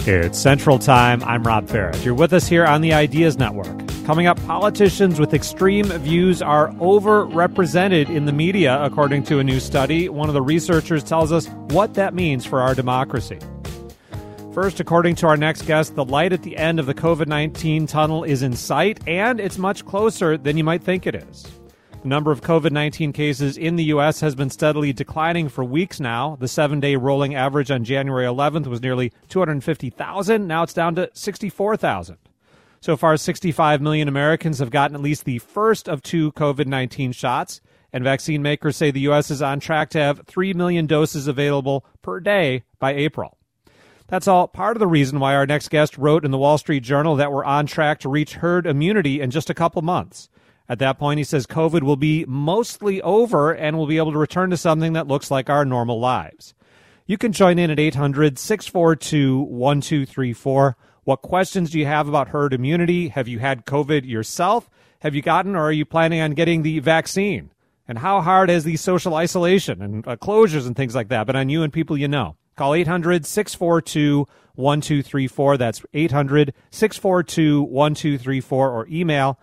It's Central Time. I'm Rob Barrett. You're with us here on the Ideas Network. Coming up, politicians with extreme views are overrepresented in the media, according to a new study. One of the researchers tells us what that means for our democracy. First, according to our next guest, the light at the end of the COVID-19 tunnel is in sight, and it's much closer than you might think it is. The number of COVID-19 cases in the U.S. has been steadily declining for weeks now. The 7-day rolling average on January 11th was nearly 250,000. Now it's down to 64,000. So far, 65 million Americans have gotten at least the first of 2 COVID-19 shots, and vaccine makers say the U.S. is on track to have 3 million doses available per day by April. That's all part of the reason why our next guest wrote in the Wall Street Journal that we're on track to reach herd immunity in just a couple months. At that point, he says COVID will be mostly over and we'll be able to return to something that looks like our normal lives. You can join in at 800-642-1234. What questions do you have about herd immunity? Have you had COVID yourself? Have you gotten or are you planning on getting the vaccine? And how hard has the social isolation and closures and things like that been on you and people you know? Call 800-642-1234. That's 800-642-1234 or email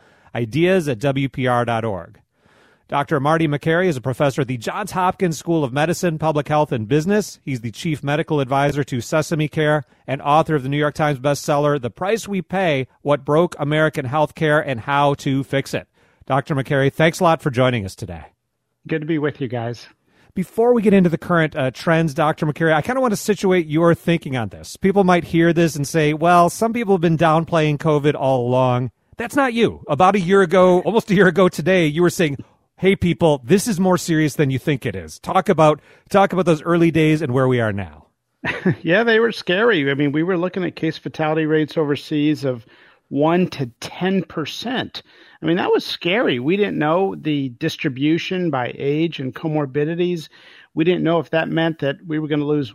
ideas@wpr.org. Dr. Marty Makary is a professor at the Johns Hopkins School of Medicine, Public Health, and Business. He's the chief medical advisor to Sesame Care and author of the New York Times bestseller, The Price We Pay, What Broke American Healthcare and How to Fix It. Dr. Makary, thanks a lot for joining us today. Good to be with you guys. Before we get into the current trends, Dr. Makary, I kind of want to situate your thinking on this. People might hear this and say, well, some people have been downplaying COVID all along. That's not you. About a year ago, almost a year ago today, you were saying, hey, people, this is more serious than you think it is. Talk about those early days and where we are now. Yeah, they were scary. I mean, we were looking at case fatality rates overseas of 1 to 10%. I mean, that was scary. We didn't know the distribution by age and comorbidities. We didn't know if that meant that we were going to lose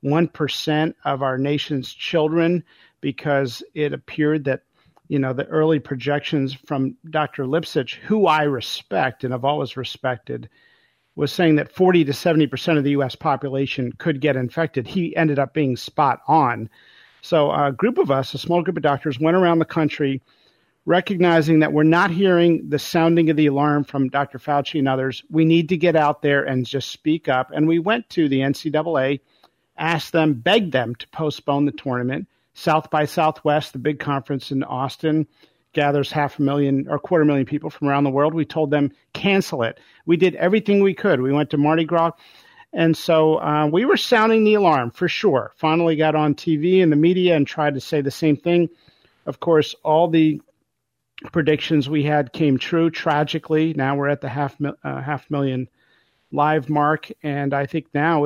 1% of our nation's children because it appeared that, the early projections from Dr. Lipsitch, who I respect and have always respected, was saying that 40 to 70% of the U.S. population could get infected. He ended up being spot on. So a group of us, a small group of doctors, went around the country recognizing that we're not hearing the sounding of the alarm from Dr. Fauci and others. We need to get out there and just speak up. And we went to the NCAA, asked them, begged them to postpone the tournament. South by Southwest, the big conference in Austin, gathers 500,000 or 250,000 people from around the world. We told them, cancel it. We did everything we could. We went to Mardi Gras. And so we were sounding the alarm for sure. Finally got on TV and the media and tried to say the same thing. Of course, all the predictions we had came true, tragically. Now we're at the 500,000 live mark. And I think now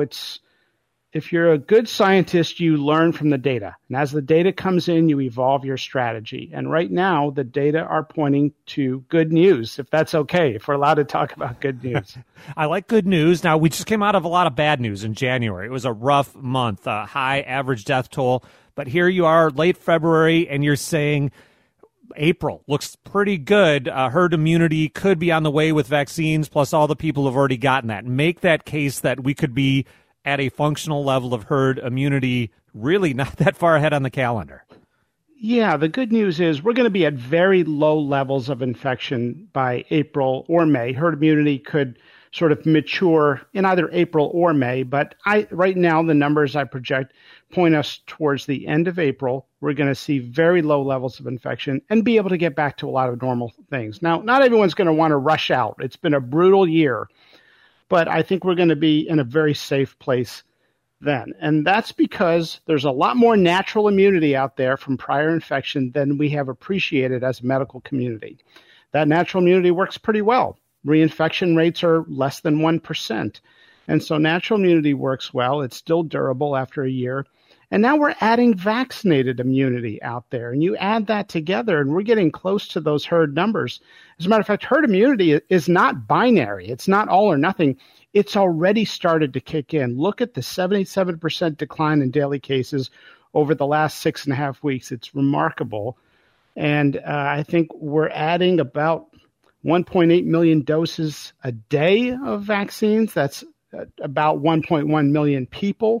if you're a good scientist, you learn from the data. And as the data comes in, you evolve your strategy. And right now, the data are pointing to good news, if that's okay, if we're allowed to talk about good news. I like good news. Now, we just came out of a lot of bad news in January. It was a rough month, high average death toll. But here you are, late February, and you're saying April looks pretty good. Herd immunity could be on the way with vaccines, plus all the people have already gotten that. Make that case that we could be at a functional level of herd immunity, really not that far ahead on the calendar. Yeah, the good news is we're going to be at very low levels of infection by April or May. Herd immunity could sort of mature in either April or May, but right now the numbers I project point us towards the end of April. We're going to see very low levels of infection and be able to get back to a lot of normal things. Now, not everyone's going to want to rush out. It's been a brutal year. But I think we're going to be in a very safe place then. And that's because there's a lot more natural immunity out there from prior infection than we have appreciated as a medical community. That natural immunity works pretty well. Reinfection rates are less than 1%. And so natural immunity works well. It's still durable after a year. And now we're adding vaccinated immunity out there. And you add that together, and we're getting close to those herd numbers. As a matter of fact, herd immunity is not binary. It's not all or nothing. It's already started to kick in. Look at the 77% decline in daily cases over the last 6.5 weeks. It's remarkable. And I think we're adding about 1.8 million doses a day of vaccines. That's about 1.1 million people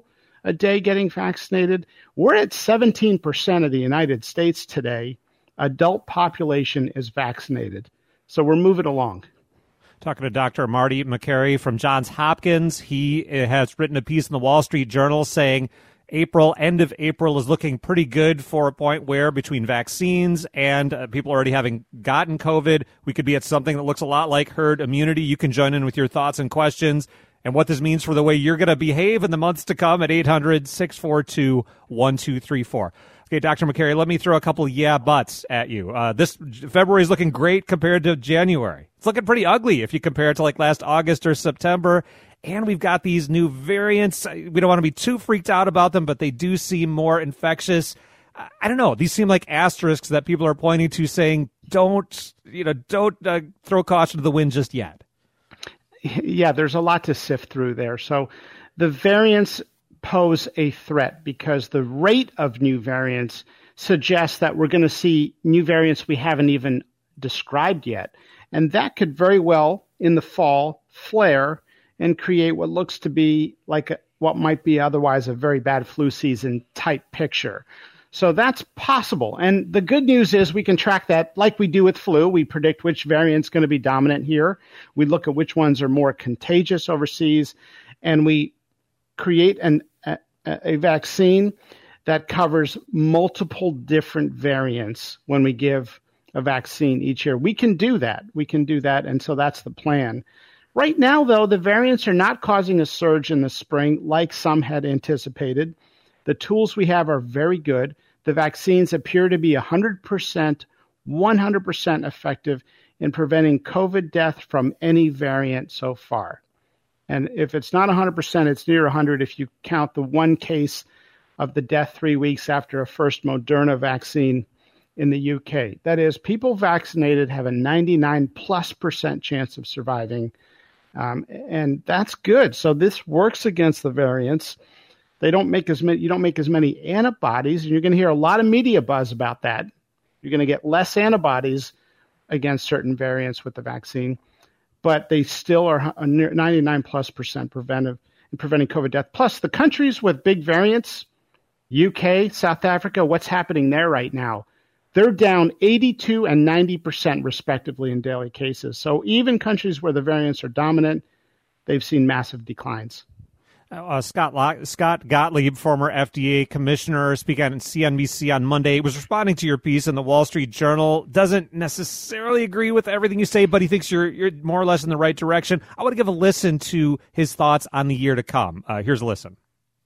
a day getting vaccinated. We're at 17% of the United States today. Adult population is vaccinated. So we're moving along. Talking to Dr. Marty Makary from Johns Hopkins. He has written a piece in the Wall Street Journal saying end of April is looking pretty good for a point where between vaccines and people already having gotten COVID, we could be at something that looks a lot like herd immunity. You can join in with your thoughts and questions and what this means for the way you're going to behave in the months to come at 800-642-1234. Okay, Dr. Makary, let me throw a couple yeah buts at you. This February is looking great compared to January. It's looking pretty ugly if you compare it to like last August or September. And we've got these new variants. We don't want to be too freaked out about them, but they do seem more infectious. I don't know. These seem like asterisks that people are pointing to saying, don't throw caution to the wind just yet. Yeah, there's a lot to sift through there. So the variants pose a threat because the rate of new variants suggests that we're going to see new variants we haven't even described yet. And that could very well, in the fall, flare and create what looks to be like what might be otherwise a very bad flu season type picture. So that's possible. And the good news is we can track that like we do with flu. We predict which variant's going to be dominant here. We look at which ones are more contagious overseas, and we create a vaccine that covers multiple different variants when we give a vaccine each year. We can do that. And so that's the plan. Right now, though, the variants are not causing a surge in the spring like some had anticipated. The tools we have are very good. The vaccines appear to be 100% effective in preventing COVID death from any variant so far. And if it's not 100%, it's near 100 if you count the one case of the death 3 weeks after a first Moderna vaccine in the UK. That is, people vaccinated have a 99+% chance of surviving. And that's good. So this works against the variants. You don't make as many antibodies, and you're going to hear a lot of media buzz about that. You're going to get less antibodies against certain variants with the vaccine, but they still are 99+% preventive in preventing COVID death. Plus, the countries with big variants, UK, South Africa, what's happening there right now? They're down 82 and 90% respectively in daily cases. So even countries where the variants are dominant, they've seen massive declines. Scott Gottlieb, former FDA commissioner, speaking on CNBC on Monday, was responding to your piece in the Wall Street Journal. Doesn't necessarily agree with everything you say, but he thinks you're more or less in the right direction. I want to give a listen to his thoughts on the year to come. Here's a listen.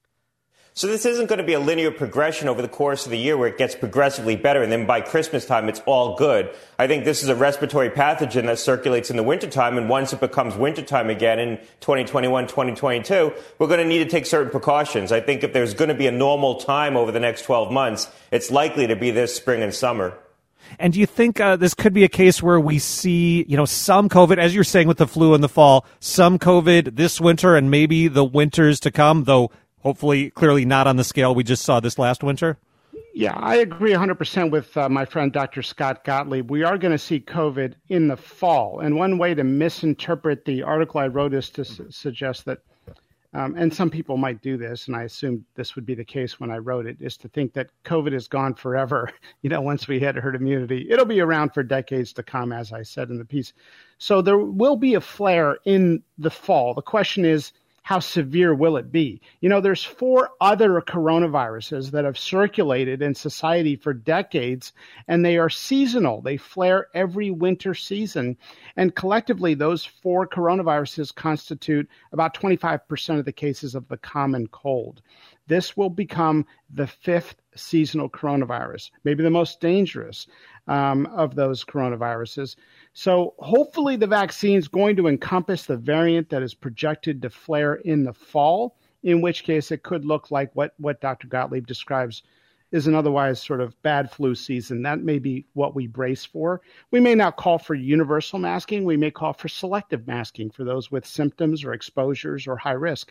So this isn't going to be a linear progression over the course of the year where it gets progressively better, and then by Christmas time, it's all good. I think this is a respiratory pathogen that circulates in the wintertime, and once it becomes wintertime again in 2021, 2022, we're going to need to take certain precautions. I think if there's going to be a normal time over the next 12 months, it's likely to be this spring and summer. And do you think this could be a case where we see, some COVID, as you're saying with the flu in the fall, some COVID this winter and maybe the winters to come, though hopefully, clearly not on the scale we just saw this last winter? Yeah, I agree 100% with my friend Dr. Scott Gottlieb. We are going to see COVID in the fall. And one way to misinterpret the article I wrote is to suggest that, and some people might do this, and I assume this would be the case when I wrote it, is to think that COVID is gone forever. Once we hit herd immunity, it'll be around for decades to come, as I said in the piece. So there will be a flare in the fall. The question is, how severe will it be? There's 4 other coronaviruses that have circulated in society for decades, and they are seasonal. They flare every winter season. And collectively, those 4 coronaviruses constitute about 25% of the cases of the common cold. This will become the 5th seasonal coronavirus, maybe the most dangerous of those coronaviruses. So hopefully the vaccine is going to encompass the variant that is projected to flare in the fall, in which case it could look like what Dr. Gottlieb describes is an otherwise sort of bad flu season. That may be what we brace for. We may not call for universal masking. We may call for selective masking for those with symptoms or exposures or high risk.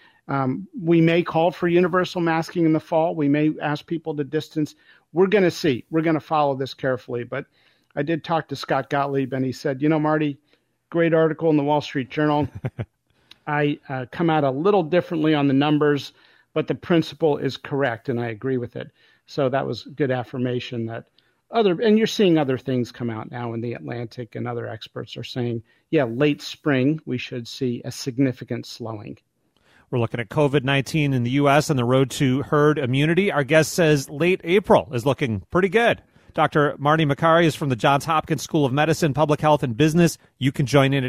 We may call for universal masking in the fall. We may ask people to distance. We're going to see. We're going to follow this carefully. But I did talk to Scott Gottlieb, and he said, Marty, great article in the Wall Street Journal. I come out a little differently on the numbers, but the principle is correct, and I agree with it. So that was good affirmation that and you're seeing other things come out now in the Atlantic, and other experts are saying, yeah, late spring, we should see a significant slowing. We're looking at COVID-19 in the U.S. and the road to herd immunity. Our guest says late April is looking pretty good. Dr. Marty Makary is from the Johns Hopkins School of Medicine, Public Health, and Business. You can join in at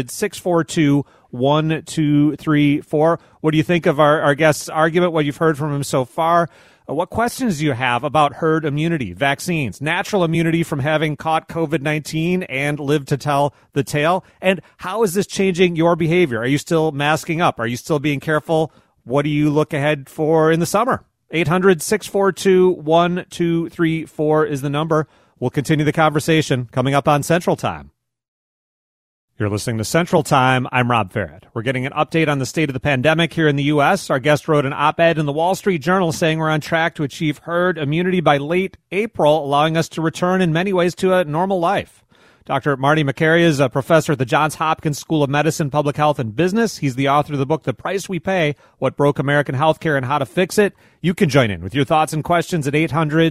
800-642-1234. What do you think of our guest's argument, what you've heard from him so far? What questions do you have about herd immunity, vaccines, natural immunity from having caught COVID-19 and lived to tell the tale? And how is this changing your behavior? Are you still masking up? Are you still being careful? What do you look ahead for in the summer? 800-642-1234 is the number. We'll continue the conversation coming up on Central Time. You're listening to Central Time. I'm Rob Farrett. We're getting an update on the state of the pandemic here in the U.S. Our guest wrote an op-ed in the Wall Street Journal saying we're on track to achieve herd immunity by late April, allowing us to return in many ways to a normal life. Dr. Marty Makary is a professor at the Johns Hopkins School of Medicine, Public Health, and Business. He's the author of the book, The Price We Pay, What Broke American Healthcare and How to Fix It. You can join in with your thoughts and questions at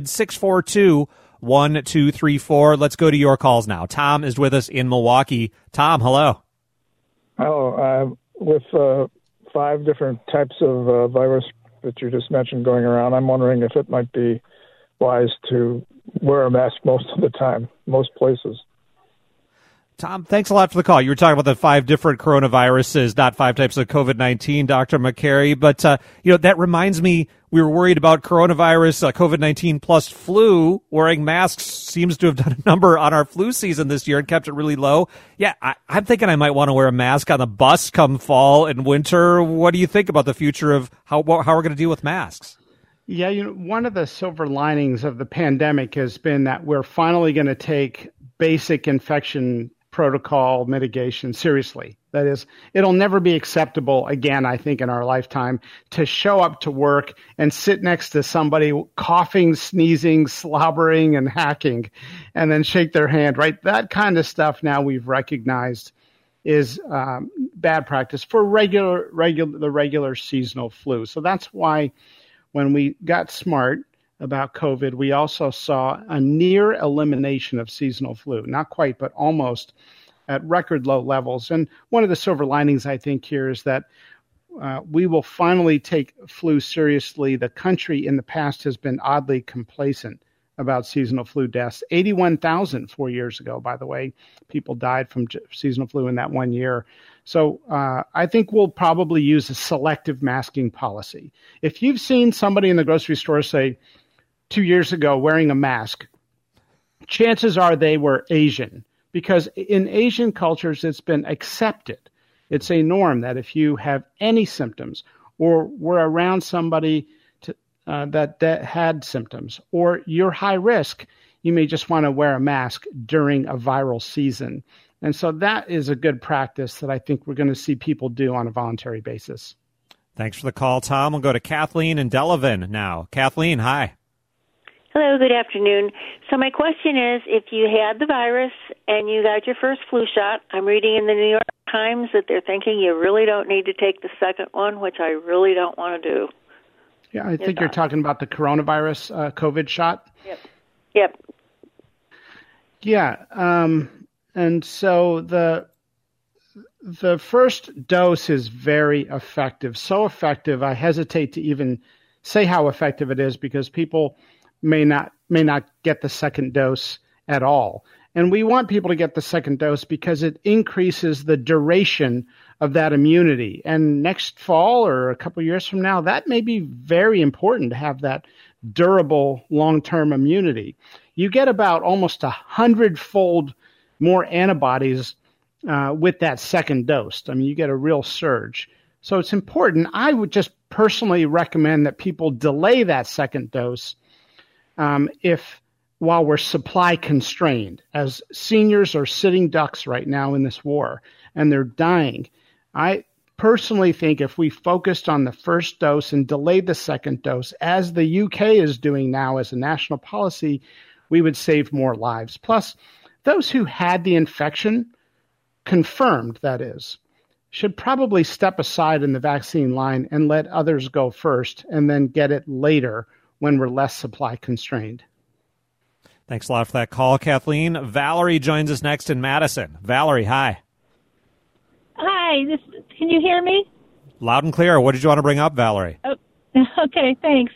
800-642-1234. Let's go to your calls now. Tom is with us in Milwaukee. Tom, hello. Hello. With 5 different types of virus that you just mentioned going around, I'm wondering if it might be wise to wear a mask most of the time, most places. Tom, thanks a lot for the call. You were talking about the 5 different coronaviruses, not 5 types of COVID-19, Dr. Makary. But, that reminds me, we were worried about coronavirus, COVID-19 plus flu. Wearing masks seems to have done a number on our flu season this year and kept it really low. Yeah, I'm thinking I might want to wear a mask on the bus come fall and winter. What do you think about the future of how we're going to deal with masks? Yeah, one of the silver linings of the pandemic has been that we're finally going to take basic infection protocol mitigation seriously. That is, it'll never be acceptable again, I think, in our lifetime to show up to work and sit next to somebody coughing, sneezing, slobbering, and hacking, and then shake their hand, right? That kind of stuff now we've recognized is bad practice for the regular seasonal flu. So that's why when we got smart about COVID, we also saw a near elimination of seasonal flu. Not quite, but almost at record low levels. And one of the silver linings, I think, here is that we will finally take flu seriously. The country in the past has been oddly complacent about seasonal flu deaths. 81,000 4 years ago, by the way, people died from seasonal flu in that 1 year. So I think we'll probably use a selective masking policy. If you've seen somebody in the grocery store, say, 2 years ago wearing a mask, chances are they were Asian, because in Asian cultures, it's been accepted. It's a norm that if you have any symptoms or were around somebody that had symptoms or you're high risk, you may just want to wear a mask during a viral season. And so that is a good practice that I think we're going to see people do on a voluntary basis. Thanks for the call, Tom. We'll go to Kathleen in Delavan now. Kathleen, hi. Hello, good afternoon. So my question is, if you had the virus and you got your first flu shot, I'm reading in the New York Times that they're thinking you really don't need to take the second one, which I really don't want to do. Yeah, I think you're talking about the coronavirus COVID shot. Yep. Yeah, and so the first dose is very effective. So effective, I hesitate to even say how effective it is because people may not get the second dose at all. And we want people to get the second dose because it increases the duration of that immunity. And next fall or a couple of years from now, that may be very important to have that durable long-term immunity. You get about almost 100-fold more antibodies with that second dose. I mean, you get a real surge. So it's important. I would just personally recommend that people delay that second dose while we're supply constrained, as seniors are sitting ducks right now in this war and they're dying. I personally think if we focused on the first dose and delayed the second dose, as the UK is doing now as a national policy, we would save more lives. Plus, those who had the infection, confirmed that is, should probably step aside in the vaccine line and let others go first and then get it later when we're less supply constrained. Thanks a lot for that call, Kathleen. Valerie joins us next in Madison. Valerie, hi. Hi, can you hear me? Loud and clear. What did you want to bring up, Valerie? Oh, okay, thanks.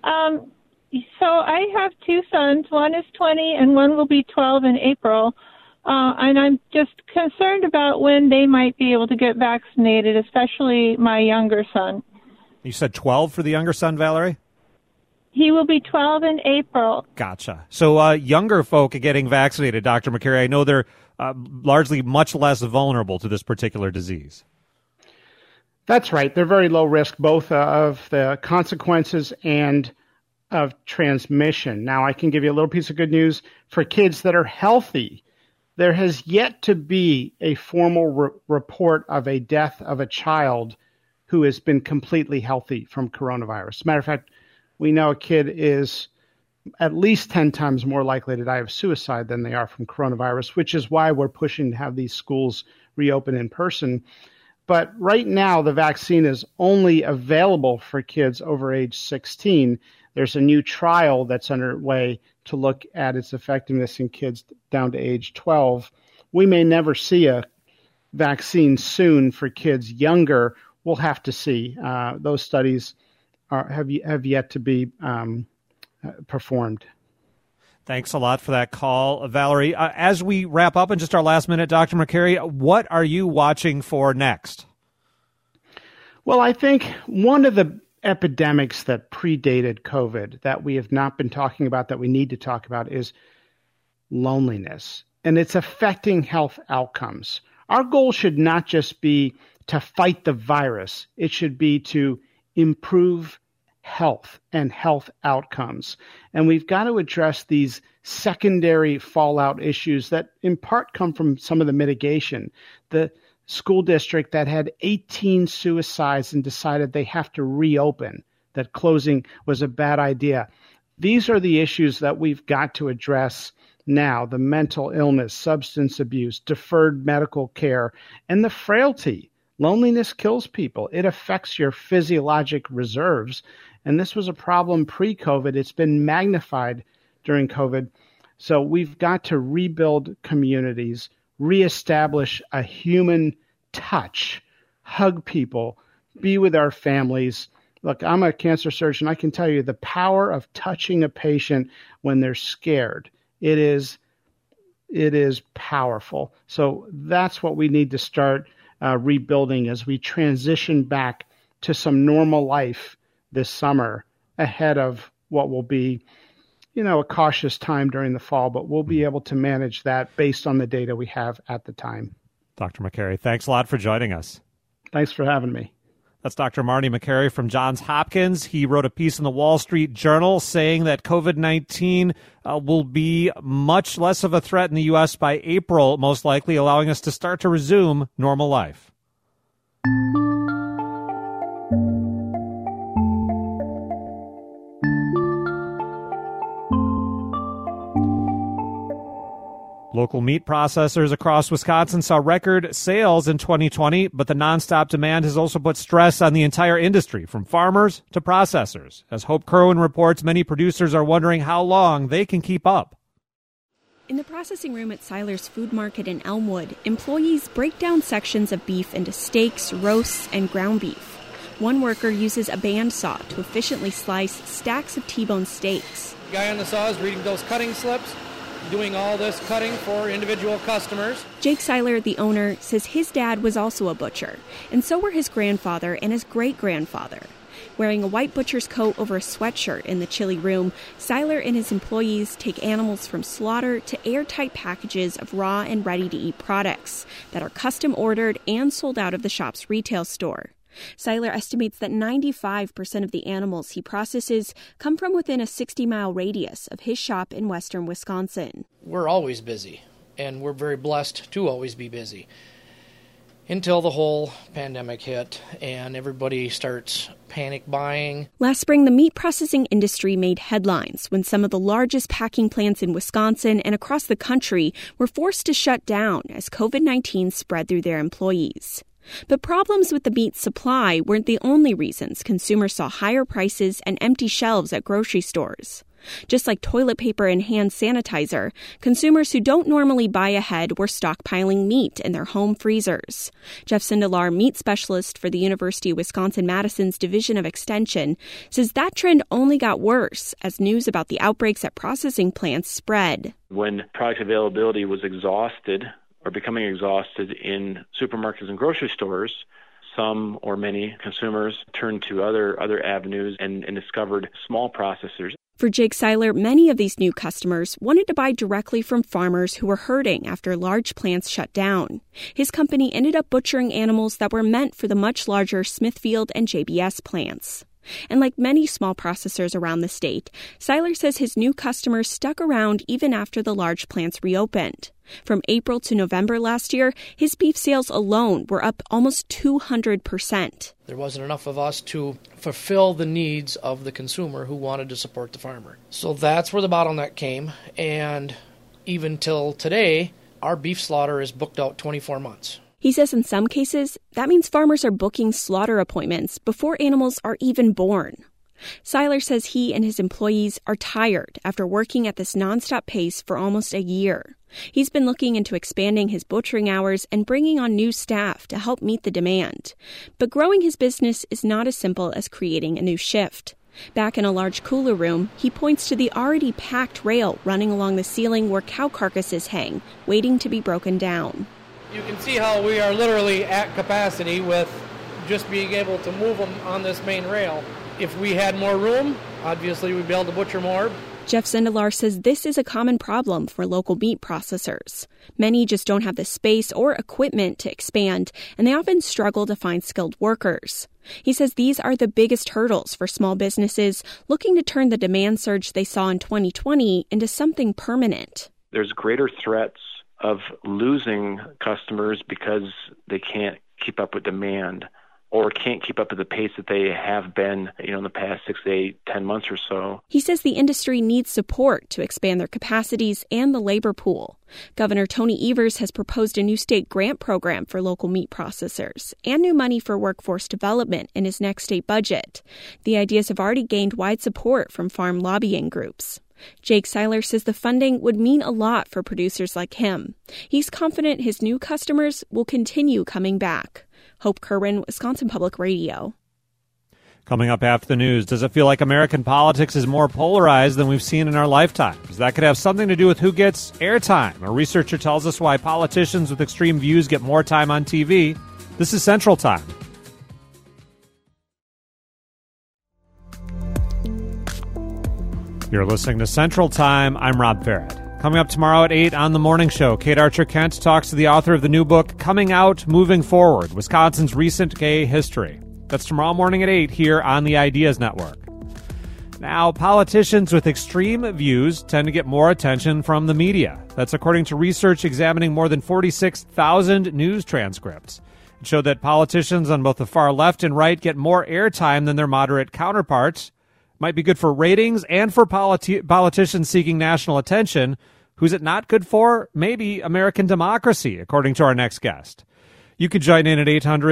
So I have two sons. One is 20 and one will be 12 in April. And I'm just concerned about when they might be able to get vaccinated, especially my younger son. You said 12 for the younger son, Valerie? He will be 12 in April. Gotcha. So younger folk are getting vaccinated, Dr. McCary. I know they're largely much less vulnerable to this particular disease. That's right. They're very low risk, both of the consequences and of transmission. Now, I can give you a little piece of good news for kids that are healthy. There has yet to be a formal report of a death of a child who has been completely healthy from coronavirus. As a matter of fact, we know a kid is at least 10 times more likely to die of suicide than they are from coronavirus, which is why we're pushing to have these schools reopen in person. But right now, the vaccine is only available for kids over age 16. There's a new trial that's underway to look at its effectiveness in kids down to age 12. We may never see a vaccine soon for kids younger. We'll have to see. Those studies have yet to be performed. Thanks a lot for that call, Valerie. As we wrap up in just our last minute, Dr. McCary, what are you watching for next? Well, I think one of the epidemics that predated COVID that we have not been talking about that we need to talk about is loneliness, and it's affecting health outcomes. Our goal should not just be to fight the virus. It should be to improve health and health outcomes. And we've got to address these secondary fallout issues that in part come from some of the mitigation. The school district that had 18 suicides and decided they have to reopen, that closing was a bad idea. These are the issues that we've got to address now: the mental illness, substance abuse, deferred medical care, and the frailty. Loneliness kills people. It affects your physiologic reserves. And this was a problem pre-COVID. It's been magnified during COVID. So we've got to rebuild communities, reestablish a human touch, hug people, be with our families. Look, I'm a cancer surgeon. I can tell you the power of touching a patient when they're scared. It is powerful. So that's what we need to start rebuilding as we transition back to some normal life this summer ahead of what will be, a cautious time during the fall, but we'll be able to manage that based on the data we have at the time. Dr. McCary, thanks a lot for joining us. Thanks for having me. That's Dr. Marty McCary from Johns Hopkins. He wrote a piece in the Wall Street Journal saying that COVID-19 will be much less of a threat in the U.S. by April, most likely, allowing us to start to resume normal life. Local meat processors across Wisconsin saw record sales in 2020, but the nonstop demand has also put stress on the entire industry, from farmers to processors. As Hope Kerwin reports, many producers are wondering how long they can keep up. In the processing room at Seiler's Food Market in Elmwood, employees break down sections of beef into steaks, roasts, and ground beef. One worker uses a bandsaw to efficiently slice stacks of T-bone steaks. The guy on the saw is reading those cutting slips, doing all this cutting for individual customers. Jake Seiler, the owner, says his dad was also a butcher, and so were his grandfather and his great-grandfather. Wearing a white butcher's coat over a sweatshirt in the chilly room, Seiler and his employees take animals from slaughter to airtight packages of raw and ready-to-eat products that are custom-ordered and sold out of the shop's retail store. Seiler estimates that 95% of the animals he processes come from within a 60-mile radius of his shop in western Wisconsin. We're always busy, and we're very blessed to always be busy. Until the whole pandemic hit and everybody starts panic buying. Last spring, the meat processing industry made headlines when some of the largest packing plants in Wisconsin and across the country were forced to shut down as COVID-19 spread through their employees. But problems with the meat supply weren't the only reasons consumers saw higher prices and empty shelves at grocery stores. Just like toilet paper and hand sanitizer, consumers who don't normally buy ahead were stockpiling meat in their home freezers. Jeff Sindelar, meat specialist for the University of Wisconsin-Madison's Division of Extension, says that trend only got worse as news about the outbreaks at processing plants spread. When product availability was exhausted or becoming exhausted in supermarkets and grocery stores, some or many consumers turned to other avenues and discovered small processors. For Jake Seiler, many of these new customers wanted to buy directly from farmers who were hurting after large plants shut down. His company ended up butchering animals that were meant for the much larger Smithfield and JBS plants. And like many small processors around the state, Seiler says his new customers stuck around even after the large plants reopened. From April to November last year, his beef sales alone were up almost 200%. There wasn't enough of us to fulfill the needs of the consumer who wanted to support the farmer. So that's where the bottleneck came, and even till today, our beef slaughter is booked out 24 months. He says in some cases, that means farmers are booking slaughter appointments before animals are even born. Seiler says he and his employees are tired after working at this nonstop pace for almost a year. He's been looking into expanding his butchering hours and bringing on new staff to help meet the demand. But growing his business is not as simple as creating a new shift. Back in a large cooler room, he points to the already packed rail running along the ceiling where cow carcasses hang, waiting to be broken down. You can see how we are literally at capacity with just being able to move them on this main rail. If we had more room, obviously we'd be able to butcher more. Jeff Sindelar says this is a common problem for local meat processors. Many just don't have the space or equipment to expand, and they often struggle to find skilled workers. He says these are the biggest hurdles for small businesses looking to turn the demand surge they saw in 2020 into something permanent. There's greater threats of losing customers because they can't keep up with demand or can't keep up at the pace that they have been, in the past 6 to 8, 10 months or so. He says the industry needs support to expand their capacities and the labor pool. Governor Tony Evers has proposed a new state grant program for local meat processors and new money for workforce development in his next state budget. The ideas have already gained wide support from farm lobbying groups. Jake Seiler says the funding would mean a lot for producers like him. He's confident his new customers will continue coming back. Hope Kerwin, Wisconsin Public Radio. Coming up after the news, does it feel like American politics is more polarized than we've seen in our lifetimes? That could have something to do with who gets airtime. A researcher tells us why politicians with extreme views get more time on TV. This is Central Time. You're listening to Central Time. I'm Rob Barrett. Coming up tomorrow at 8 on The Morning Show, Kate Archer-Kent talks to the author of the new book, Coming Out, Moving Forward, Wisconsin's Recent Gay History. That's tomorrow morning at 8 here on the Ideas Network. Now, politicians with extreme views tend to get more attention from the media. That's according to research examining more than 46,000 news transcripts. It showed that politicians on both the far left and right get more airtime than their moderate counterparts. Might be good for ratings and for politicians seeking national attention. Who's it not good for? Maybe American democracy, according to our next guest. You could join in at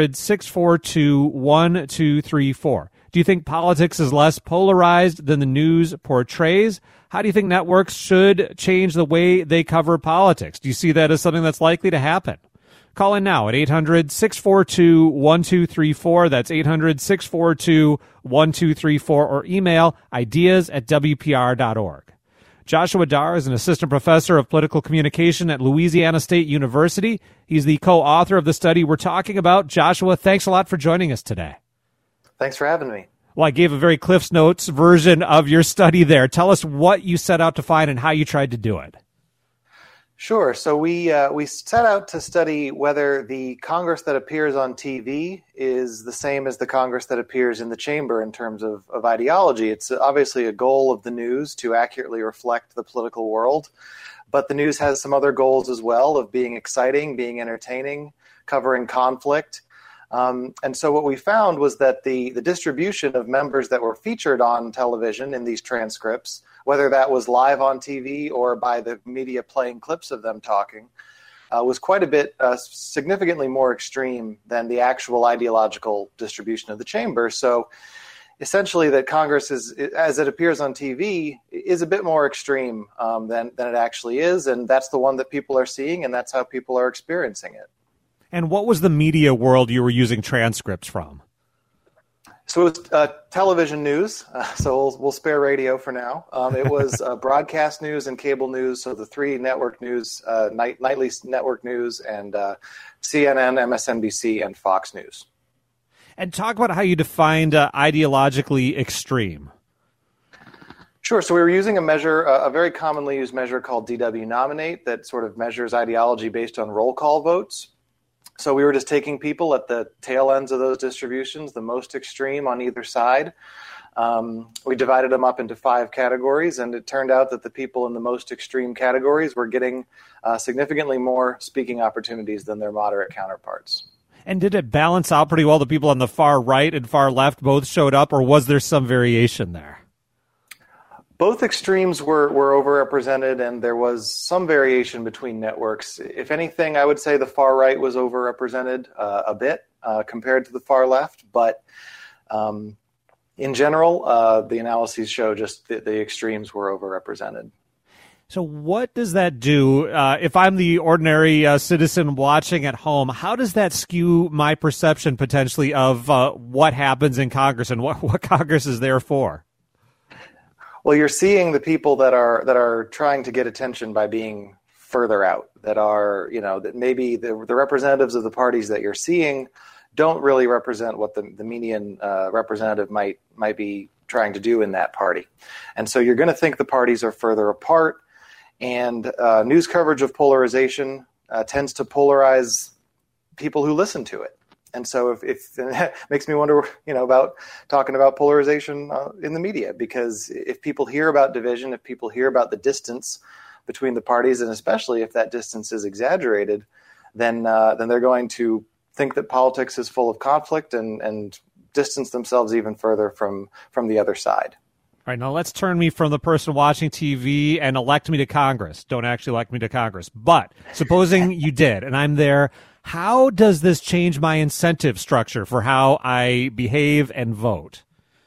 800-642-1234. Do you think politics is less polarized than the news portrays? How do you think networks should change the way they cover politics? Do you see that as something that's likely to happen? Call in now at 800-642-1234. That's 800-642-1234, or email ideas@wpr.org. Joshua Dar is an assistant professor of political communication at Louisiana State University. He's the co-author of the study we're talking about. Joshua, thanks a lot for joining us today. Thanks for having me. Well, I gave a very Cliff's Notes version of your study there. Tell us what you set out to find and how you tried to do it. Sure. So we set out to study whether the Congress that appears on TV is the same as the Congress that appears in the chamber in terms of ideology. It's obviously a goal of the news to accurately reflect the political world, but the news has some other goals as well of being exciting, being entertaining, covering conflict. And so what we found was that the distribution of members that were featured on television in these transcripts, whether that was live on TV or by the media playing clips of them talking, was quite a bit significantly more extreme than the actual ideological distribution of the chamber. So essentially that Congress is, as it appears on TV, is a bit more extreme than it actually is. And that's the one that people are seeing, and that's how people are experiencing it. And what was the media world you were using transcripts from? So it was television news, so we'll spare radio for now. It was broadcast news and cable news, so the three network news, nightly network news, and CNN, MSNBC, and Fox News. And talk about how you defined ideologically extreme. Sure. So we were using a measure, a very commonly used measure called DW Nominate that sort of measures ideology based on roll call votes. So we were just taking people at the tail ends of those distributions, the most extreme on either side. We divided them up into 5 categories, and it turned out that the people in the most extreme categories were getting significantly more speaking opportunities than their moderate counterparts. And did it balance out pretty well? The people on the far right and far left both showed up, or was there some variation there? Both extremes were overrepresented, and there was some variation between networks. If anything, I would say the far right was overrepresented a bit compared to the far left. But in general, the analyses show just the extremes were overrepresented. So what does that do? If I'm the ordinary citizen watching at home, how does that skew my perception potentially of what happens in Congress and what Congress is there for? Well, you're seeing the people that are trying to get attention by being further out, that are, that maybe the representatives of the parties that you're seeing don't really represent what the median representative might be trying to do in that party. And so you're going to think the parties are further apart, and news coverage of polarization tends to polarize people who listen to it. And so if it makes me wonder, about talking about polarization in the media, because if people hear about division, if people hear about the distance between the parties, and especially if that distance is exaggerated, then they're going to think that politics is full of conflict and distance themselves even further from the other side. All right, now let's turn me from the person watching TV and elect me to Congress. Don't actually elect me to Congress. But supposing you did, and I'm there, how does this change my incentive structure for how I behave and vote?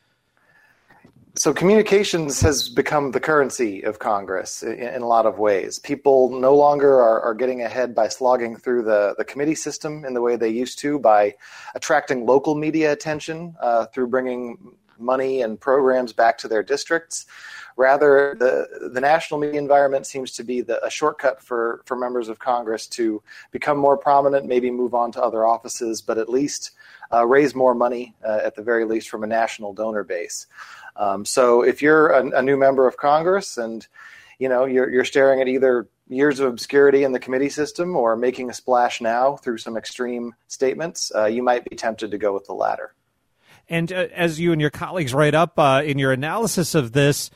So communications has become the currency of Congress in a lot of ways. People no longer are getting ahead by slogging through the committee system in the way they used to, by attracting local media attention through bringing money and programs back to their districts. Rather, the national media environment seems to be a shortcut for members of Congress to become more prominent, maybe move on to other offices, but at least raise more money, at the very least, from a national donor base. So if you're a new member of Congress and you're staring at either years of obscurity in the committee system or making a splash now through some extreme statements, you might be tempted to go with the latter. And as you and your colleagues write up in your analysis of this,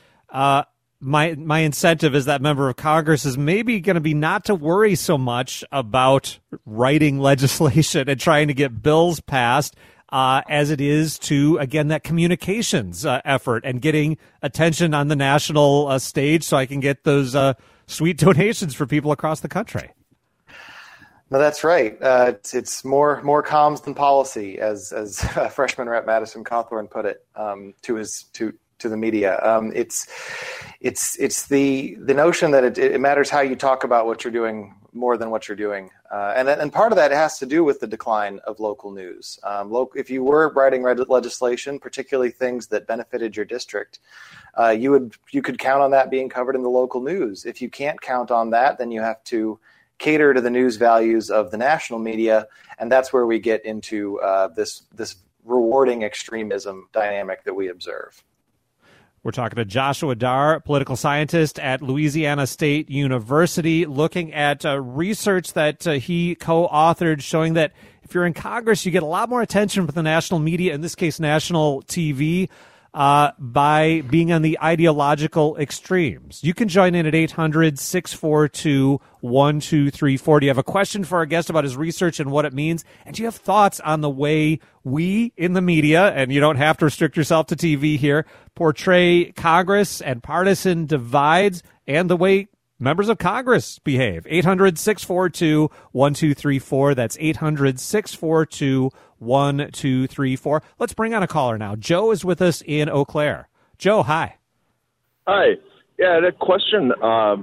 my incentive as that member of Congress is maybe going to be not to worry so much about writing legislation and trying to get bills passed as it is to, again, that communications effort and getting attention on the national stage so I can get those sweet donations for people across the country. No, that's right. It's more comms than policy, as freshman Rep. Madison Cawthorn put it to the media. It's the notion that it matters how you talk about what you're doing more than what you're doing, and part of that has to do with the decline of local news. If you were writing legislation, particularly things that benefited your district, you could count on that being covered in the local news. If you can't count on that, then you have to cater to the news values of the national media, and that's where we get into this rewarding extremism dynamic that we observe. We're talking to Joshua Dar, political scientist at Louisiana State University, looking at research that he co-authored showing that if you're in Congress, you get a lot more attention from the national media, in this case national TV, by being on the ideological extremes. You can join in at 800-642-1234. Do you have a question for our guest about his research and what it means? And do you have thoughts on the way we in the media, and you don't have to restrict yourself to TV here, portray Congress and partisan divides, and the way members of Congress behave. 800-642-1234. That's 800-642-1234. Let's bring on a caller now. Joe is with us in Eau Claire. Joe, hi. Hi. Yeah, I had a question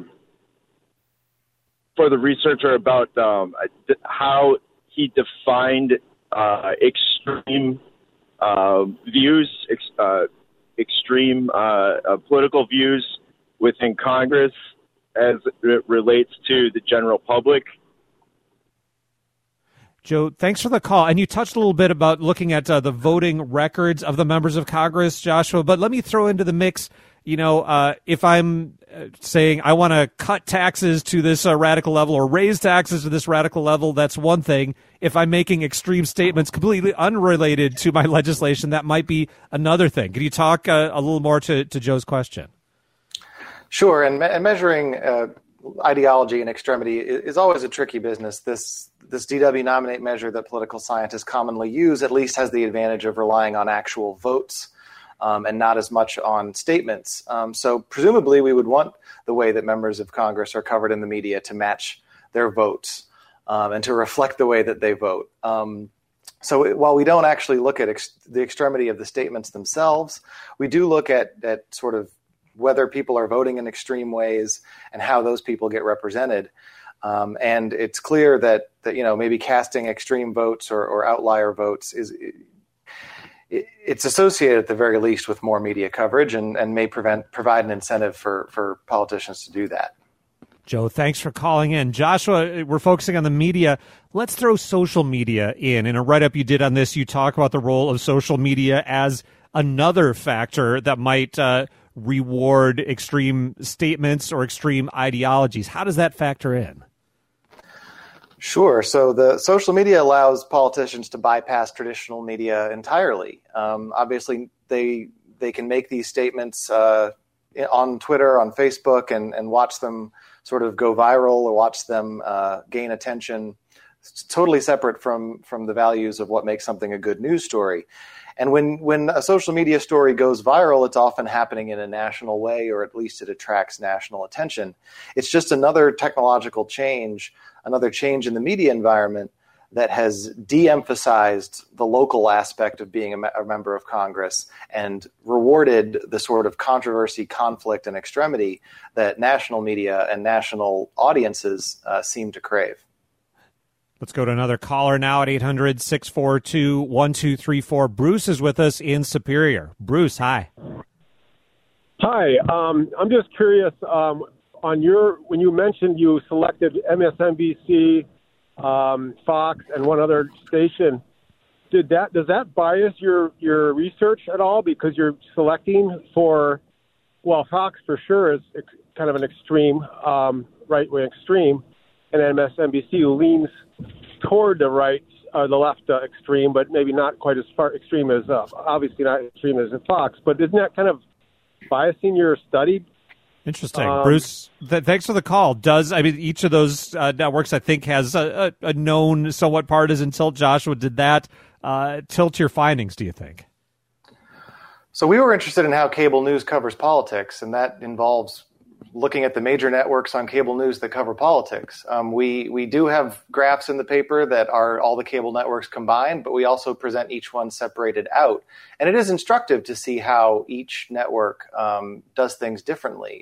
for the researcher about how he defined extreme views, extreme political views within Congress as it relates to the general public. Joe, thanks for the call. And you touched a little bit about looking at the voting records of the members of Congress, Joshua, but let me throw into the mix, if I'm saying I want to cut taxes to this radical level or raise taxes to this radical level, that's one thing. If I'm making extreme statements completely unrelated to my legislation, that might be another thing. Can you talk a little more to Joe's question? Sure, and measuring ideology and extremity is always a tricky business. This DW nominate measure that political scientists commonly use at least has the advantage of relying on actual votes and not as much on statements. So presumably we would want the way that members of Congress are covered in the media to match their votes and to reflect the way that they vote. So while we don't actually look at the extremity of the statements themselves, we do look at sort of whether people are voting in extreme ways and how those people get represented. And it's clear that maybe casting extreme votes or outlier votes it's associated at the very least with more media coverage and may provide an incentive for politicians to do that. Joe, thanks for calling in. Joshua, we're focusing on the media. Let's throw social media in. In a write-up you did on this, you talk about the role of social media as another factor that might reward extreme statements or extreme ideologies. How does that factor in? Sure. So the social media allows politicians to bypass traditional media entirely. Obviously, they can make these statements on Twitter, on Facebook, and watch them sort of go viral or watch them gain attention. It's totally separate from the values of what makes something a good news story. And when a social media story goes viral, it's often happening in a national way, or at least it attracts national attention. It's just another technological change, another change in the media environment that has de-emphasized the local aspect of being a member of Congress and rewarded the sort of controversy, conflict, and extremity that national media and national audiences seem to crave. Let's go to another caller now at 800-642-1234. Bruce is with us in Superior. Bruce, hi. Hi. I'm just curious, when you mentioned you selected MSNBC, Fox, and one other station, does that bias your research at all? Because you're selecting for, Fox for sure is kind of an extreme, right-wing extreme, and MSNBC leans toward the right, the left extreme, but maybe not quite as far extreme as, obviously not extreme as Fox. But isn't that kind of biasing your study? Interesting. Bruce, thanks for the call. Each of those networks, I think, has a known somewhat partisan tilt. Joshua, did that tilt your findings, do you think? So we were interested in how cable news covers politics, and that involves looking at the major networks on cable news that cover politics. We do have graphs in the paper that are all the cable networks combined, but we also present each one separated out. And it is instructive to see how each network does things differently.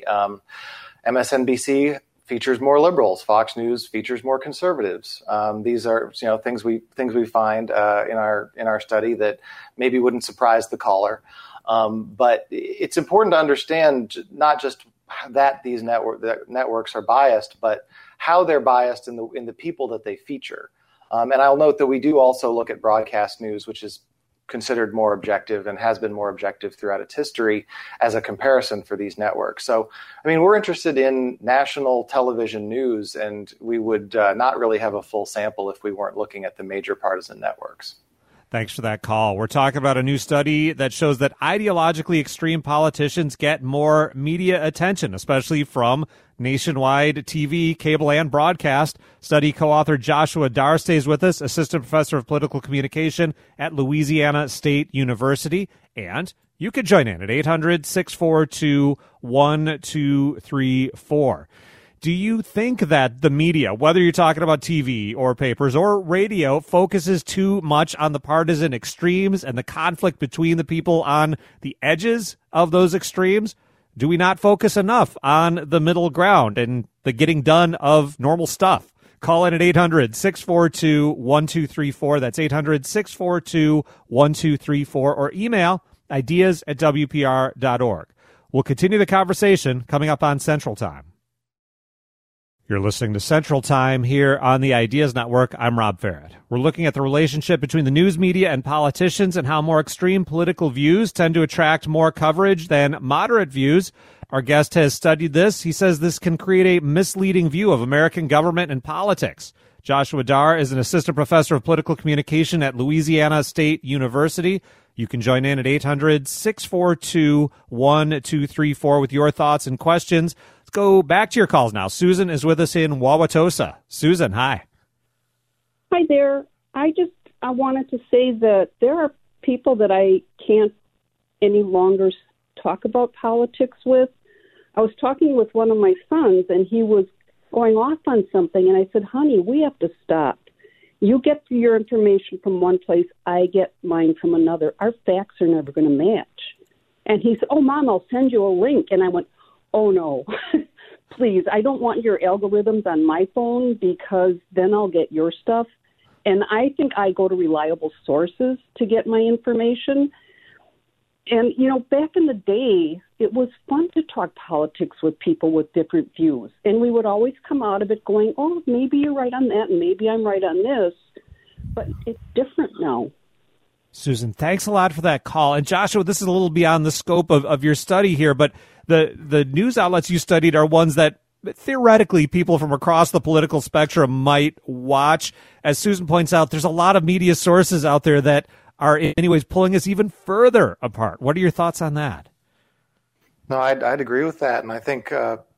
MSNBC features more liberals. Fox News features more conservatives. These are things we find in our study that maybe wouldn't surprise the caller. But it's important to understand not just that these networks are biased, but how they're biased in the people that they feature. And I'll note that we do also look at broadcast news, which is considered more objective and has been more objective throughout its history as a comparison for these networks. So, we're interested in national television news, and we would not really have a full sample if we weren't looking at the major partisan networks. Thanks for that call. We're talking about a new study that shows that ideologically extreme politicians get more media attention, especially from nationwide TV, cable, and broadcast. Study co-author Joshua Dar stays with us, assistant professor of political communication at Louisiana State University. And you could join in at 800-642-1234. do you think that the media, whether you're talking about TV or papers or radio, focuses too much on the partisan extremes and the conflict between the people on the edges of those extremes? Do we not focus enough on the middle ground and the getting done of normal stuff? Call in at 800-642-1234. That's 800-642-1234, or email ideas@wpr.org. We'll continue the conversation coming up on Central Time. You're listening to Central Time here on the Ideas Network. I'm Rob Farrett. We're looking at the relationship between the news media and politicians and how more extreme political views tend to attract more coverage than moderate views. Our guest has studied this. He says this can create a misleading view of American government and politics. Joshua Dar is an assistant professor of political communication at Louisiana State University. You can join in at 800-642-1234 with your thoughts and questions. Let's go back to your calls now. Susan is with us in Wauwatosa. Susan, hi. Hi there. I wanted to say that there are people that I can't any longer talk about politics with. I was talking with one of my sons, and he was going off on something, and I said, honey, we have to stop. You get your information from one place, I get mine from another. Our facts are never going to match. And he said, oh, Mom, I'll send you a link. And I went, oh, no, please, I don't want your algorithms on my phone because then I'll get your stuff. And I think I go to reliable sources to get my information. And, you know, back in the day, it was fun to talk politics with people with different views. And we would always come out of it going, oh, maybe you're right on that and maybe I'm right on this. But it's different now. Susan, thanks a lot for that call. And Joshua, this is a little beyond the scope of your study here, but the news outlets you studied are ones that theoretically people from across the political spectrum might watch. As Susan points out, there's a lot of media sources out there that are in many ways pulling us even further apart. What are your thoughts on that? No, I'd agree with that, and I think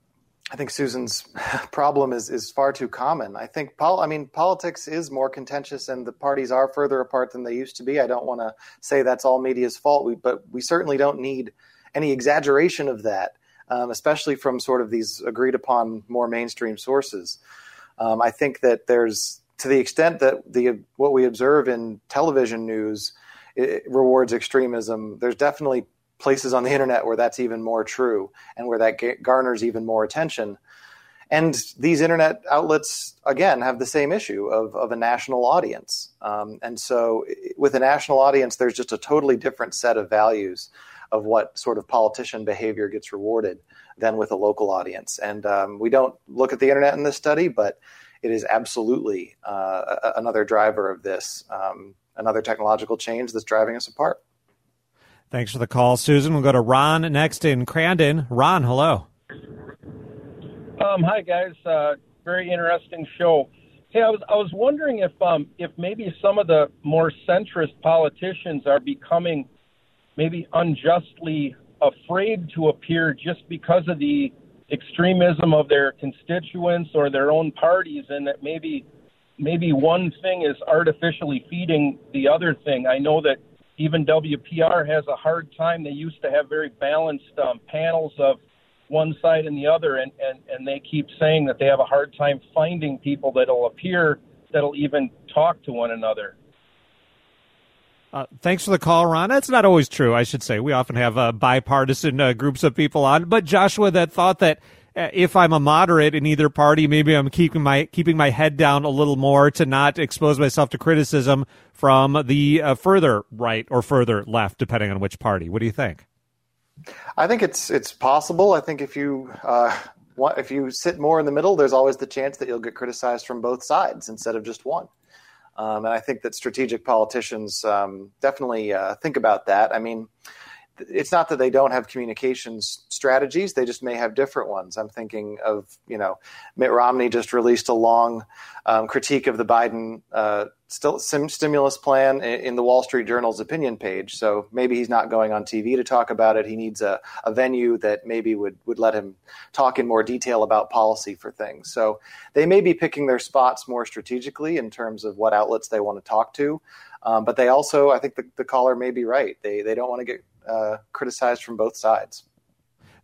Susan's problem is far too common. I think politics is more contentious, and the parties are further apart than they used to be. I don't want to say that's all media's fault, but we certainly don't need any exaggeration of that, especially from sort of these agreed upon more mainstream sources. I think that there's, to the extent that what we observe in television news it rewards extremism, there's definitely places on the internet where that's even more true and where that garners even more attention. And these internet outlets, again, have the same issue of a national audience. And so with a national audience, there's just a totally different set of values of what sort of politician behavior gets rewarded than with a local audience. And we don't look at the internet in this study, but it is absolutely another driver of this, another technological change that's driving us apart. Thanks for the call, Susan. We'll go to Ron next in Crandon. Ron, hello. Hi, guys. Very interesting show. Hey, I was wondering if maybe some of the more centrist politicians are becoming maybe unjustly afraid to appear just because of the extremism of their constituents or their own parties, and that maybe one thing is artificially feeding the other thing. I know that even WPR has a hard time. They used to have very balanced panels of one side and the other, and they keep saying that they have a hard time finding people that'll appear, that'll even talk to one another. Thanks for the call, Ron. That's not always true, I should say. We often have bipartisan groups of people on. But Joshua, that thought that if I'm a moderate in either party, maybe I'm keeping my head down a little more to not expose myself to criticism from the further right or further left, depending on which party. What do you think? I think it's possible. I think if you sit more in the middle, there's always the chance that you'll get criticized from both sides instead of just one. And I think that strategic politicians definitely think about that. I mean, it's not that they don't have communications strategies. They just may have different ones. I'm thinking of, Mitt Romney just released a long critique of the Biden stimulus plan in the Wall Street Journal's opinion page. So maybe he's not going on TV to talk about it. He needs a venue that maybe would let him talk in more detail about policy for things. So they may be picking their spots more strategically in terms of what outlets they want to talk to. But they also, I think the caller may be right. They don't want to get criticized from both sides.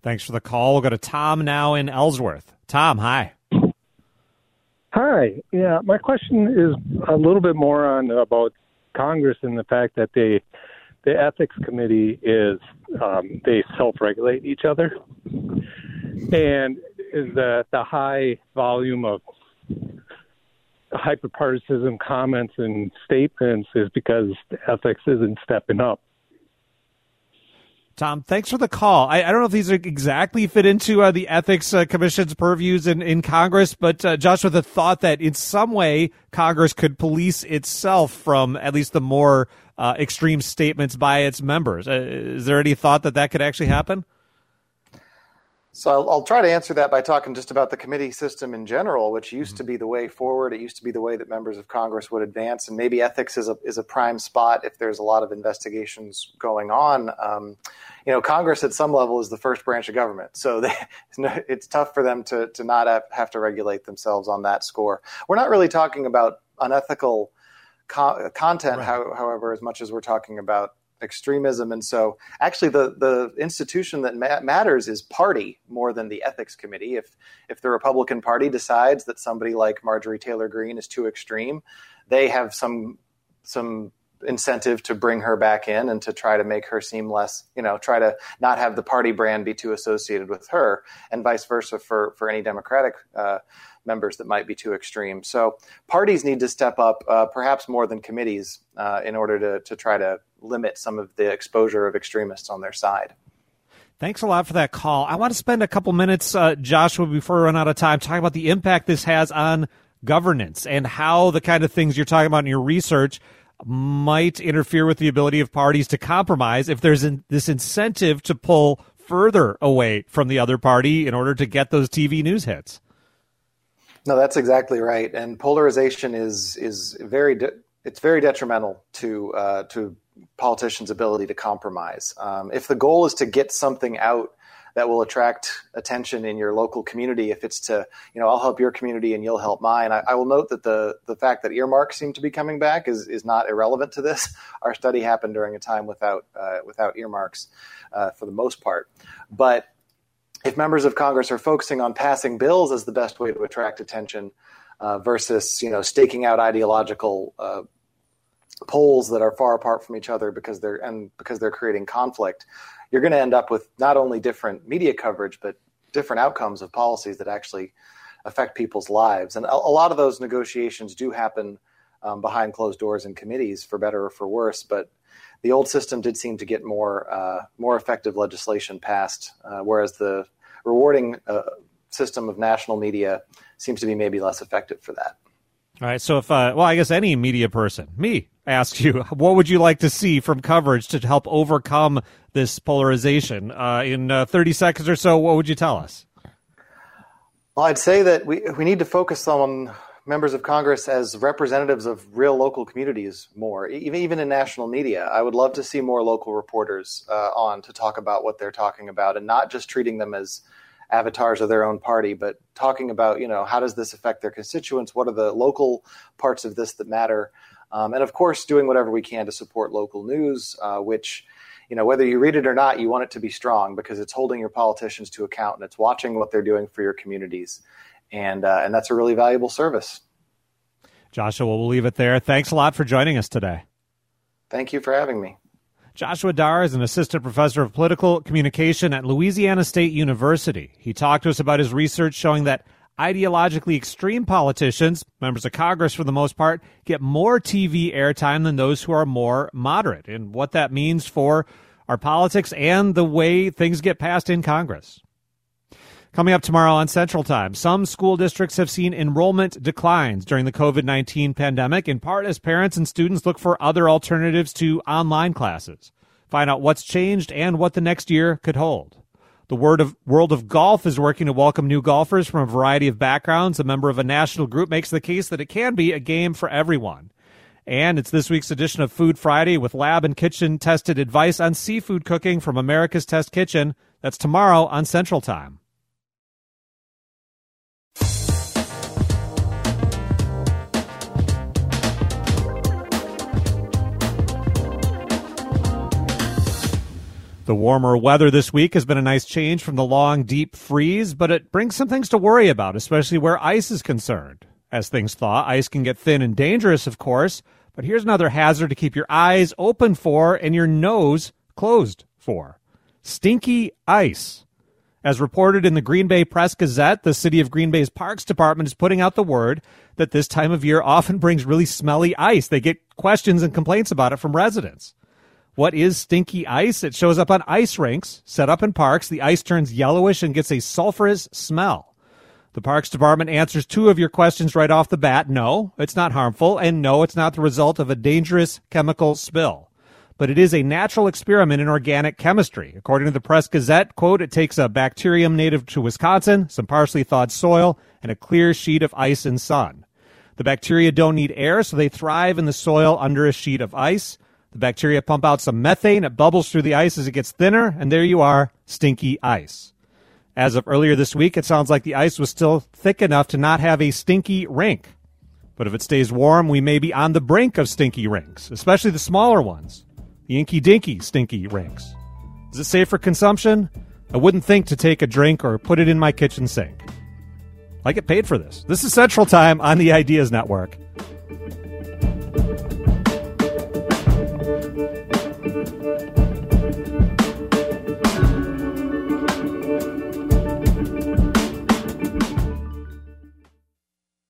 Thanks for the call. We'll go to Tom now in Ellsworth. Tom, hi. Hi. Yeah, my question is a little bit more on about Congress and the fact that the ethics committee is they self-regulate each other, and is that the high volume of hyperpartisan comments and statements is because ethics isn't stepping up. Tom, thanks for the call. I don't know if these are exactly fit into the Ethics Commission's purviews in Congress, but Joshua, the thought that in some way Congress could police itself from at least the more extreme statements by its members. Is there any thought that could actually happen? So I'll try to answer that by talking just about the committee system in general, which used to be the way forward. It used to be the way that members of Congress would advance, and maybe ethics is a prime spot if there's a lot of investigations going on. Congress at some level is the first branch of government, so it's tough for them to not have to regulate themselves on that score. We're not really talking about unethical content, right, however, as much as we're talking about extremism. And so actually the institution that matters is party more than the ethics committee. If the Republican Party decides that somebody like Marjorie Taylor Greene is too extreme, they have some incentive to bring her back in and to try to make her seem less, try to not have the party brand be too associated with her, and vice versa for any Democratic members that might be too extreme. So parties need to step up, perhaps more than committees, in order to try to limit some of the exposure of extremists on their side. Thanks a lot for that call. I want to spend a couple minutes, Joshua, before we run out of time, talking about the impact this has on governance and how the kind of things you're talking about in your research might interfere with the ability of parties to compromise if there's this incentive to pull further away from the other party in order to get those TV news hits. No, that's exactly right. And polarization is very detrimental to politicians' ability to compromise. If the goal is to get something out that will attract attention in your local community, if it's to, I'll help your community and you'll help mine. I will note that the fact that earmarks seem to be coming back is not irrelevant to this. Our study happened during a time without earmarks for the most part. But if members of Congress are focusing on passing bills as the best way to attract attention versus, staking out ideological polls that are far apart from each other because they're creating conflict, you're going to end up with not only different media coverage, but different outcomes of policies that actually affect people's lives. And a lot of those negotiations do happen behind closed doors in committees, for better or for worse. But the old system did seem to get more effective legislation passed, whereas the rewarding system of national media seems to be maybe less effective for that. All right. So if, I guess any media person, me, asks you, what would you like to see from coverage to help overcome this polarization? In 30 seconds or so, what would you tell us? Well, I'd say that we need to focus on members of Congress as representatives of real local communities more, even in national media. I would love to see more local reporters on to talk about what they're talking about, and not just treating them as avatars of their own party, but talking about, how does this affect their constituents? What are the local parts of this that matter? And of course, doing whatever we can to support local news, which, whether you read it or not, you want it to be strong because it's holding your politicians to account and it's watching what they're doing for your communities. And that's a really valuable service. Joshua, we'll leave it there. Thanks a lot for joining us today. Thank you for having me. Joshua Dar is an assistant professor of political communication at Louisiana State University. He talked to us about his research showing that ideologically extreme politicians, members of Congress for the most part, get more TV airtime than those who are more moderate, and what that means for our politics and the way things get passed in Congress. Coming up tomorrow on Central Time, some school districts have seen enrollment declines during the COVID-19 pandemic, in part as parents and students look for other alternatives to online classes. Find out what's changed and what the next year could hold. The World of Golf is working to welcome new golfers from a variety of backgrounds. A member of a national group makes the case that it can be a game for everyone. And it's this week's edition of Food Friday with lab and kitchen-tested advice on seafood cooking from America's Test Kitchen. That's tomorrow on Central Time. The warmer weather this week has been a nice change from the long, deep freeze, but it brings some things to worry about, especially where ice is concerned. As things thaw, ice can get thin and dangerous, of course, but here's another hazard to keep your eyes open for and your nose closed for. Stinky ice. As reported in the Green Bay Press-Gazette, the City of Green Bay's Parks Department is putting out the word that this time of year often brings really smelly ice. They get questions and complaints about it from residents. What is stinky ice? It shows up on ice rinks set up in parks. The ice turns yellowish and gets a sulfurous smell. The Parks Department answers 2 of your questions right off the bat. No, it's not harmful, and no, it's not the result of a dangerous chemical spill. But it is a natural experiment in organic chemistry. According to the Press-Gazette, quote, it takes a bacterium native to Wisconsin, some partially thawed soil, and a clear sheet of ice and sun. The bacteria don't need air, so they thrive in the soil under a sheet of ice. The bacteria pump out some methane. It bubbles through the ice as it gets thinner, and there you are, stinky ice. As of earlier this week, it sounds like the ice was still thick enough to not have a stinky rink. But if it stays warm, we may be on the brink of stinky rinks, especially the smaller ones, the inky-dinky stinky rinks. Is it safe for consumption? I wouldn't think to take a drink or put it in my kitchen sink. I get paid for this. This is Central Time on the Ideas Network.